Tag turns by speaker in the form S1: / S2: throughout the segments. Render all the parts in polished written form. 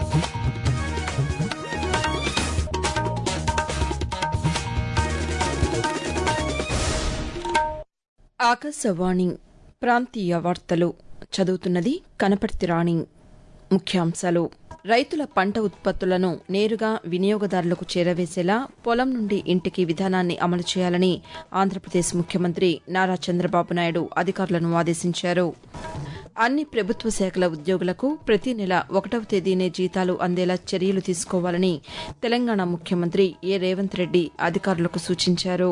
S1: ఆకాశవాణి ప్రాంతీయ వార్తలు చదువుతున్నది కనపర్తి రాణి. ముఖ్యాంశాలు: రైతుల పంట ఉత్పత్తులను నేరుగా వినియోగదారులకు చేరవేసేలా పొలం నుండి ఇంటికి విధానాన్ని అమలు చేయాలని ఆంధ్రప్రదేశ్ ముఖ్యమంత్రి నారా చంద్రబాబు నాయుడు అధికారులను ఆదేశించారు. అన్ని ప్రభుత్వ శాఖల ఉద్యోగులకు ప్రతి నెల 1వ తేదీనే జీతాలు అందేలా చర్యలు తీసుకోవాలని తెలంగాణ ముఖ్యమంత్రి రేవంత్ రెడ్డి అధికారులకు సూచించారు.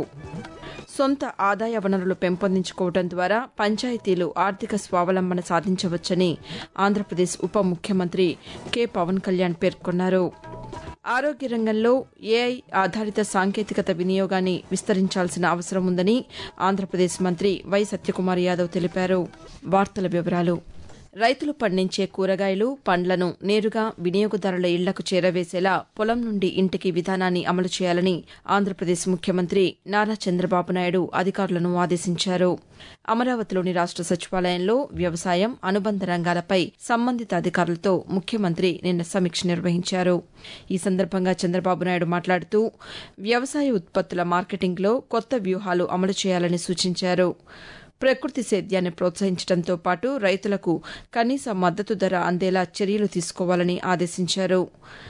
S1: సొంత ఆదాయ వనరులు పెంపొందించుకోవడం ద్వారా పంచాయతీలు ఆర్థిక స్వావలంబన సాధించవచ్చని ఆంధ్రప్రదేశ్ ఉప ముఖ్యమంత్రి పవన్ కళ్యాణ్ పేర్కొన్నారు. ఆరోగ్య రంగంలో ఏఐ ఆధారిత సాంకేతికత వినియోగాన్ని విస్తరించాల్సిన అవసరం ఉందని ఆంధ్రప్రదేశ్ మంత్రి వై సత్యకుమార్ యాదవ్ తెలిపారు. వార్తల వివరాలు: రైతులు పండించే కూరగాయలు, పండ్లను నేరుగా వినియోగదారుల ఇళ్లకు చేరవేసేలా పొలం నుండి ఇంటికి విధానాన్ని అమలు చేయాలని ఆంధ్రప్రదేశ్ ముఖ్యమంత్రి నారా చంద్రబాబు నాయుడు అధికారులను ఆదేశించారు. అమరావతిలోని రాష్ట సచివాలయంలో వ్యవసాయం, అనుబంధ రంగాలపై సంబంధిత అధికారులతో ముఖ్యమంత్రి నిన్న సమీక్ష నిర్వహించారు. ఈ సందర్భంగా చంద్రబాబు నాయుడు మాట్లాడుతూ వ్యవసాయ ఉత్పత్తుల మార్కెటింగ్లో కొత్త వ్యూహాలు అమలు చేయాలని సూచించారు. ప్రకృతి సేద్యాన్ని ప్రోత్సహించడంతో పాటు రైతులకు కనీస మద్దతు ధర అందేలా చర్యలు తీసుకోవాలని ఆదేశించారు.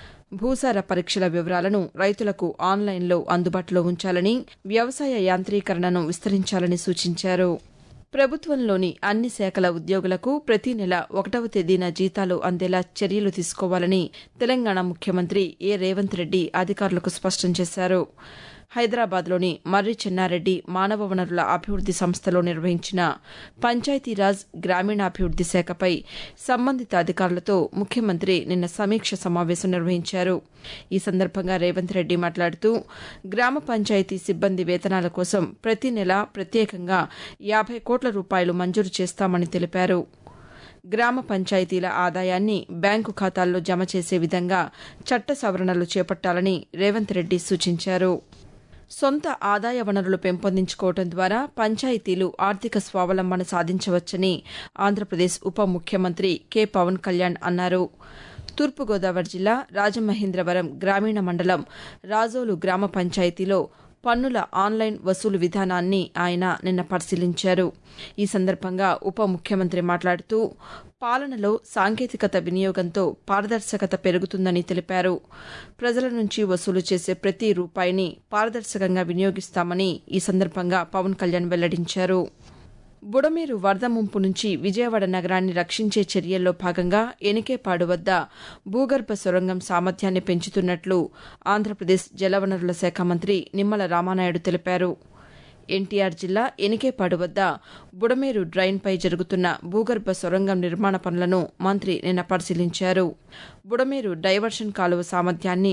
S1: భూసార పరీక్షల వివరాలను రైతులకు ఆన్లైన్లో అందుబాటులో ఉంచాలని, వ్యవసాయ యాంత్రీకరణను విస్తరించాలని సూచించారు. ప్రభుత్వంలోని అన్ని శాఖల ఉద్యోగులకు ప్రతి నెల 1వ తేదీన జీతాలు అందేలా చర్యలు తీసుకోవాలని తెలంగాణ ముఖ్యమంత్రి రేవంత్ రెడ్డి అధికారులకు స్పష్టం చేశారు. హైదరాబాద్లోని మర్రి చెన్నారెడ్డి మానవ వనరుల అభివృద్ది సంస్థలో నిర్వహించిన పంచాయతీరాజ్ గ్రామీణాభివృద్ది శాఖపై సంబంధిత అధికారులతో ముఖ్యమంత్రి నిన్న సమీక్ష సమావేశం నిర్వహించారు. ఈ సందర్భంగా రేవంత్ రెడ్డి మాట్లాడుతూ గ్రామ పంచాయతీ సిబ్బంది వేతనాల కోసం ప్రతి నెల ప్రత్యేకంగా 50 కోట్ల రూపాయలు మంజూరు చేస్తామని తెలిపారు. గ్రామ పంచాయతీల ఆదాయాన్ని బ్యాంకు ఖాతాల్లో జమ చేసే విధంగా చట్ట సవరణలు చేపట్టాలని రేవంత్ రెడ్డి సూచించారు. సొంత ఆదాయ వనరులు పెంపొందించుకోవడం ద్వారా పంచాయతీలు ఆర్థిక స్వావలంబన సాధించవచ్చని ఆంధ్రప్రదేశ్ ఉప ముఖ్యమంత్రి పవన్ కళ్యాణ్ అన్నారు. తూర్పుగోదావరి జిల్లా రాజమహేంద్రవరం గ్రామీణ మండలం రాజోలు గ్రామ పంచాయతీలో పన్నుల ఆన్లైన్ వసూలు విధానాన్ని ఆయన నిన్న పరిశీలించారు. ఈ సందర్భంగా ఉప ముఖ్యమంత్రి మాట్లాడుతూ పాలనలో సాంకేతికత వినియోగంతో పారదర్శకత పెరుగుతుందని తెలిపారు. ప్రజల నుంచి వసూలు చేసే ప్రతి రూపాయిని పారదర్శకంగా వినియోగిస్తామని ఈ సందర్భంగా పవన్ కళ్యాణ్ వెల్లడించారు. బుడమేరు వరద ముంపు నుంచి విజయవాడ నగరాన్ని రక్షించే చర్యల్లో భాగంగా ఎనికేపాడు వద్ద భూగర్భ సొరంగం సామర్థ్యాన్ని పెంచుతున్నట్లు ఆంధ్రప్రదేశ్ జలవనరుల శాఖ మంత్రి నిమ్మల రామానాయుడు తెలిపారు. ఎన్టీఆర్ జిల్లా ఎనికేపాడు వద్ద బుడమేరు డ్రైన్పై జరుగుతున్న భూగర్భ సొరంగం నిర్మాణ పనులను మంత్రి నిన్న పరిశీలించారు. బుడమేరు డైవర్షన్ కాలువ సామర్థ్యాన్ని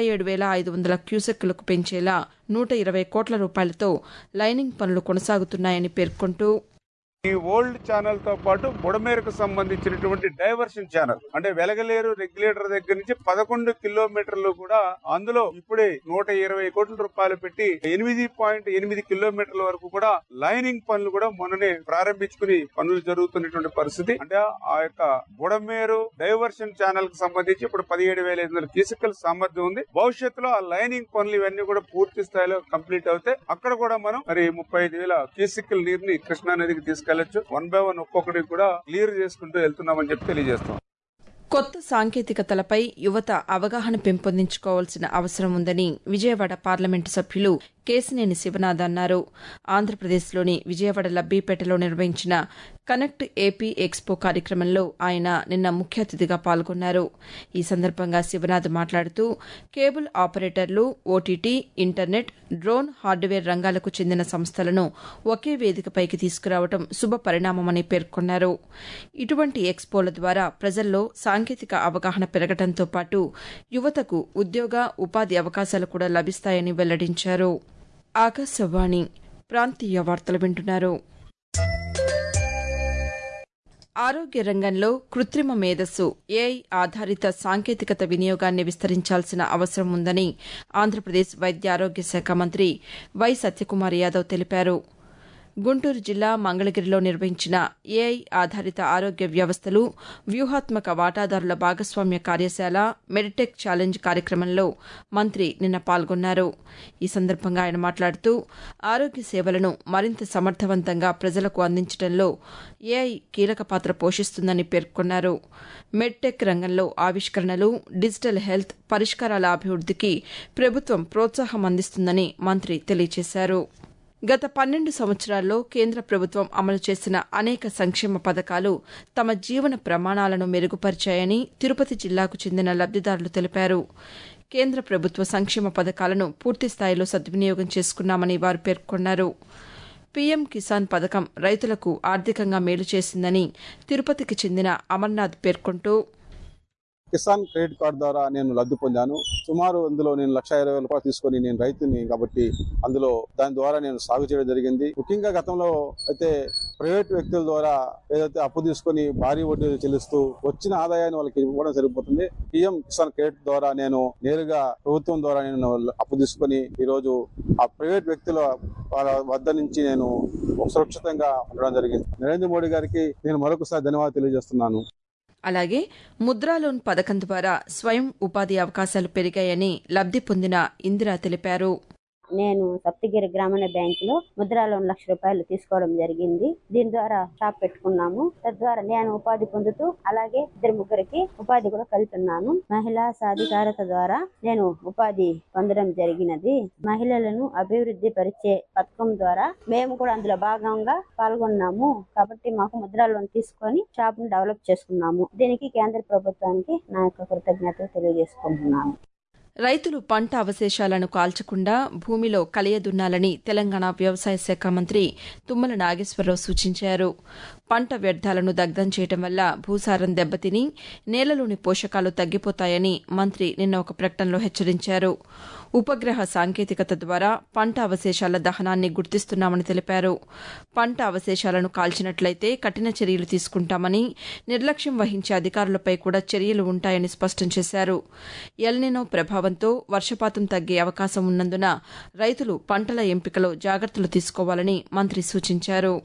S1: 37,500 క్యూసెక్కులకు పెంచేలా 120 కోట్ల రూపాయలతో లైనింగ్ పనులు కొనసాగుతున్నాయని పేర్కొంటూ
S2: ఈ ఓల్డ్ ఛానల్ తో పాటు బుడమేరుకు సంబంధించినటువంటి డైవర్షన్ ఛానల్ అంటే వెలగలేరు రెగ్యులేటర్ దగ్గర నుంచి 11 కిలోమీటర్లు కూడా అందులో ఇప్పుడే 120 కోట్ల రూపాయలు పెట్టి 8.8 కిలోమీటర్ల వరకు కూడా లైనింగ్ పనులు కూడా మొన్ననే ప్రారంభించుకుని పనులు జరుగుతున్నటువంటి పరిస్థితి. అంటే ఆ యొక్క బుడమేరు డైవర్షన్ ఛానల్ కు సంబంధించి ఇప్పుడు 17,500 క్యూసెక్కుల సామర్థ్యం ఉంది. భవిష్యత్తులో ఆ లైనింగ్ పనులు ఇవన్నీ కూడా పూర్తి స్థాయిలో కంప్లీట్ అవుతాయి. అక్కడ కూడా మనం మరి 35,000 క్యూసెక్కుల నీరుని కృష్ణా నదికి తీసుకెళ్ళచ్చు. 1 by 1 ఒక్కొక్కటి కూడా క్లియర్ చేసుకుంటూ వెళ్తున్నామని చెప్పి తెలియజేస్తాం.
S1: కొత్త సాంకేతికతలపై యువత అవగాహన పెంపొందించుకోవాల్సిన అవసరం ఉందని విజయవాడ పార్లమెంటు సభ్యులు కేశినేని శివనాథ్ అన్నారు. ఆంధ్రప్రదేశ్లోని విజయవాడ లబ్బీపేటలో నిర్వహించిన కనెక్ట్ ఏపీ ఎక్స్పో కార్యక్రమంలో ఆయన నిన్న ముఖ్య అతిథిగా పాల్గొన్నారు. ఈ సందర్భంగా శివనాథ్ మాట్లాడుతూ కేబుల్ ఆపరేటర్లు, ఓటీటీ, ఇంటర్నెట్, డ్రోన్, హార్డ్వేర్ రంగాలకు చెందిన సంస్థలను ఒకే వేదికపైకి తీసుకురావడం శుభ పరిణామమని పేర్కొన్నారు. ఇటువంటి ఎక్స్పోల ద్వారా ప్రజల్లో సాంకేతిక అవగాహన పెరగడంతో పాటు యువతకు ఉద్యోగ, ఉపాధి అవకాశాలు కూడా లభిస్తాయని వెల్లడించారు. ఆకాశవాణి ప్రాంతీయ వార్తలు వింటున్నారు. ఆరోగ్య రంగంలో కృత్రిమ మేధస్సు, ఏఐ ఆధారిత సాంకేతికత వినియోగాన్ని విస్తరించాల్సిన అవసరం ఉందని ఆంధ్రప్రదేశ్ వైద్య ఆరోగ్య శాఖ మంత్రి వై సత్యకుమార్ యాదవ్ తెలిపారు. గుంటూరు జిల్లా మంగళగిరిలో నిర్వహించిన ఏఐ ఆధారిత ఆరోగ్య వ్యవస్థలు వ్యూహాత్మక వాటాదారుల భాగస్వామ్య కార్యశాల మెడిటెక్ ఛాలెంజ్ కార్యక్రమంలో మంత్రి నిన్న పాల్గొన్నారు. ఈ సందర్భంగా ఆయన మాట్లాడుతూ ఆరోగ్య సేవలను మరింత సమర్థవంతంగా ప్రజలకు అందించడంలో ఏఐ కీలక పాత్ర పోషిస్తుందని పేర్కొన్నారు. మెడ్టెక్ రంగంలో ఆవిష్కరణలు, డిజిటల్ హెల్త్ పరిష్కారాల అభివృద్ధికి ప్రభుత్వం ప్రోత్సాహం అందిస్తుందని మంత్రి తెలియజేశారు. గత 12 సంవత్సరాల్లో కేంద్ర ప్రభుత్వం అమలు చేసిన అనేక సంక్షేమ పథకాలు తమ జీవన ప్రమాణాలను మెరుగుపరిచాయని తిరుపతి జిల్లాకు చెందిన లబ్దిదారులు తెలిపారు. కేంద్ర ప్రభుత్వ సంక్షేమ పథకాలను పూర్తిస్థాయిలో సద్వినియోగం చేసుకున్నామని వారు పేర్కొన్నారు. పీఎం కిసాన్ పథకం రైతులకు ఆర్థికంగా మేలు చేసిందని తిరుపతికి చెందిన అమర్నాథ్ పేర్కొంటూ,
S3: కిసాన్ క్రెడిట్ కార్డు ద్వారా నేను లబ్ధి పొందాను. సుమారు అందులో నేను 1,20,000 తీసుకొని నేను రైతుని కాబట్టి అందులో దాని ద్వారా నేను సాగు చేయడం జరిగింది. ముఖ్యంగా గతంలో అయితే ప్రైవేట్ వ్యక్తుల ద్వారా ఏదైతే అప్పు తీసుకొని భారీ వడ్డీ చెల్లిస్తూ వచ్చిన ఆదాయాన్ని వాళ్ళకి ఇవ్వడం సరిపోతుంది. పీఎం కిసాన్ క్రెడిట్ ద్వారా నేను నేరుగా ప్రభుత్వం ద్వారా నేను అప్పు తీసుకొని ఈ రోజు ఆ ప్రైవేట్ వ్యక్తుల వద్ద నుంచి నేను సురక్షితంగా ఉండడం జరిగింది. నరేంద్ర మోడీ గారికి నేను మరొకసారి ధన్యవాదాలు తెలియజేస్తున్నాను.
S1: అలాగే ముద్రా లోన్ పథకం ద్వారా స్వయం ఉపాధి అవకాశాలు పెరిగాయని లబ్ధి పొందిన ఇందిర తెలిపారు.
S4: నేను సప్తగిరి గ్రామీణ బ్యాంకులో ముద్రా లోన్ ₹1,00,000 తీసుకోవడం జరిగింది. దీని ద్వారా షాప్ పెట్టుకున్నాము. తద్వారా నేను ఉపాధి పొందుతూ అలాగే 2-3కి ఉపాధి కూడా కలుపుతున్నాను. మహిళా సాధికారత ద్వారా నేను ఉపాధి పొందడం జరిగినది. మహిళలను అభివృద్ధి పరిచే పథకం ద్వారా మేము కూడా అందులో భాగంగా పాల్గొన్నాము. కాబట్టి మాకు ముద్రా లోన్ తీసుకొని షాప్ ను డెవలప్ చేసుకున్నాము. దీనికి కేంద్ర ప్రభుత్వానికి నా యొక్క కృతజ్ఞతలు తెలియజేసుకుంటున్నాను.
S1: రైతులు పంట అవశేషాలను కాల్చకుండా భూమిలో కలియదున్నాలని తెలంగాణ వ్యవసాయ శాఖ మంత్రి తుమ్మల నాగేశ్వరరావు సూచించారు. పంట వ్యర్థాలను దగ్ధం చేయడం వల్ల భూసారం దెబ్బతిని నేలలోని పోషకాలు తగ్గిపోతాయని మంత్రి నిన్న ఒక ప్రకటనలో హెచ్చరించారు. ఉపగ్రహ సాంకేతికత ద్వారా పంట అవశేషాల దహనాన్ని గుర్తిస్తున్నామని తెలిపారు. పంట అవశేషాలను కాల్చినట్లయితే కఠిన చర్యలు తీసుకుంటామని, నిర్లక్ష్యం వహించే అధికారులపై కూడా చర్యలు ఉంటాయని స్పష్టం చేశారు. ఎల్నినో ప్రభావంతో వర్షపాతం తగ్గే అవకాశం ఉన్నందున రైతులు పంటల ఎంపికలో జాగ్రత్తలు తీసుకోవాలని మంత్రి సూచించారు.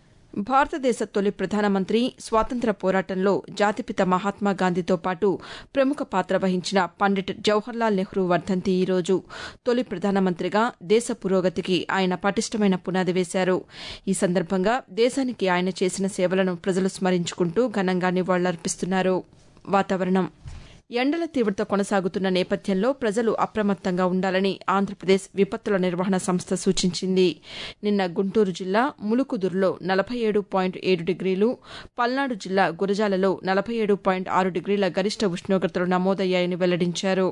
S1: భారతదేశ తొలి ప్రధానమంత్రి, స్వాతంత్ర్య పోరాటంలో జాతిపిత మహాత్మాగాంధీతో పాటు ప్రముఖ పాత్ర వహించిన పండిట్ జవహర్లాల్ నెహ్రూ వర్ధంతి ఈ రోజు. తొలి ప్రధానమంత్రిగా దేశ పురోగతికి ఆయన పటిష్టమైన పునాది వేశారు. ఈ సందర్భంగా దేశానికి ఆయన చేసిన సేవలను ప్రజలు స్మరించుకుంటూ ఘనంగా నివాళులర్పిస్తున్నారు. వాతావరణం ఎండల తీవ్రత కొనసాగుతున్న నేపథ్యంలో ప్రజలు అప్రమత్తంగా ఉండాలని ఆంధ్రప్రదేశ్ విపత్తుల నిర్వహణ సంస్థ సూచించింది. నిన్న గుంటూరు జిల్లా ములుకుదురులో 47.7 డిగ్రీలు, పల్నాడు జిల్లా గురజాలలో 47.6 డిగ్రీల గరిష్ట ఉష్ణోగ్రతలు నమోదయ్యాయని వెల్లడించారు.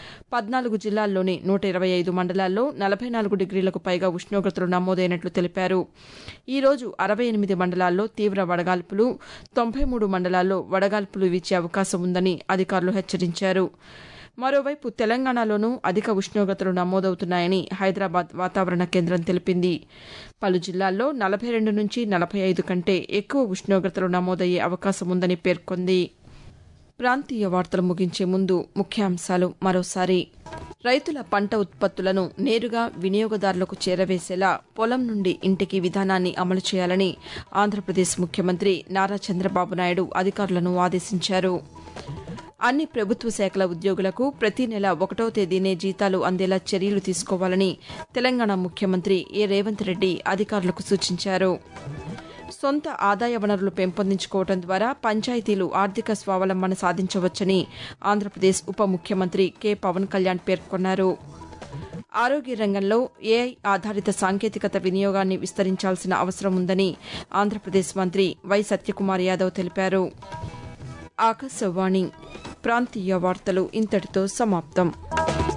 S1: 14 జిల్లాల్లోని 125 మండలాల్లో 44 డిగ్రీలకు పైగా ఉష్ణోగ్రతలు నమోదైనట్లు తెలిపారు. ఈ రోజు 68 మండలాల్లో తీవ్ర వడగాల్పులు, 93 మండలాల్లో వడగాల్పులు వీచే అవకాశం ఉందని అధికారులు హెచ్చరించారు. మరోవైపు తెలంగాణలోనూ అధిక ఉష్ణోగ్రతలు నమోదవుతున్నాయని హైదరాబాద్ వాతావరణ కేంద్రం తెలిపింది. పలు జిల్లాల్లో 42 నుంచి 45 కంటే ఎక్కువ ఉష్ణోగ్రతలు నమోదయ్యే అవకాశం ఉందని పేర్కొంది. ప్రాంతీయ వార్తలు ముగించే ముందు ముఖ్యాంశాలు మరోసారి. రైతుల పంట ఉత్పత్తులను నేరుగా వినియోగదారులకు చేరవేసేలా పొలం నుండి ఇంటికి విధానాన్ని అమలు చేయాలని ఆంధ్రప్రదేశ్ ముఖ్యమంత్రి నారా చంద్రబాబు నాయుడు అధికారులను ఆదేశించారు. అన్ని ప్రభుత్వ శాఖల ఉద్యోగులకు ప్రతి నెల 1వ తేదీనే జీతాలు అందేలా చర్యలు తీసుకోవాలని తెలంగాణ ముఖ్యమంత్రి ఏ రేవంత్ రెడ్డి అధికారులకు సూచించారు. సొంత ఆదాయ వనరులు పెంపొందించుకోవడం ద్వారా పంచాయతీలు ఆర్థిక స్వావలంబన సాధించవచ్చని ఆంధ్రప్రదేశ్ ఉప ముఖ్యమంత్రి కె పవన్ కళ్యాణ్ పేర్కొన్నారు. ఆరోగ్య రంగంలో ఏఐ ఆధారిత సాంకేతికత వినియోగాన్ని విస్తరించాల్సిన అవసరం ఉందని ఆంధ్రప్రదేశ్ మంత్రి వై సత్యకుమార్ యాదవ్ తెలిపారు. ఆకాశవాణి ప్రాంతీయ వార్తలు ఇంతటితో సమాప్తం.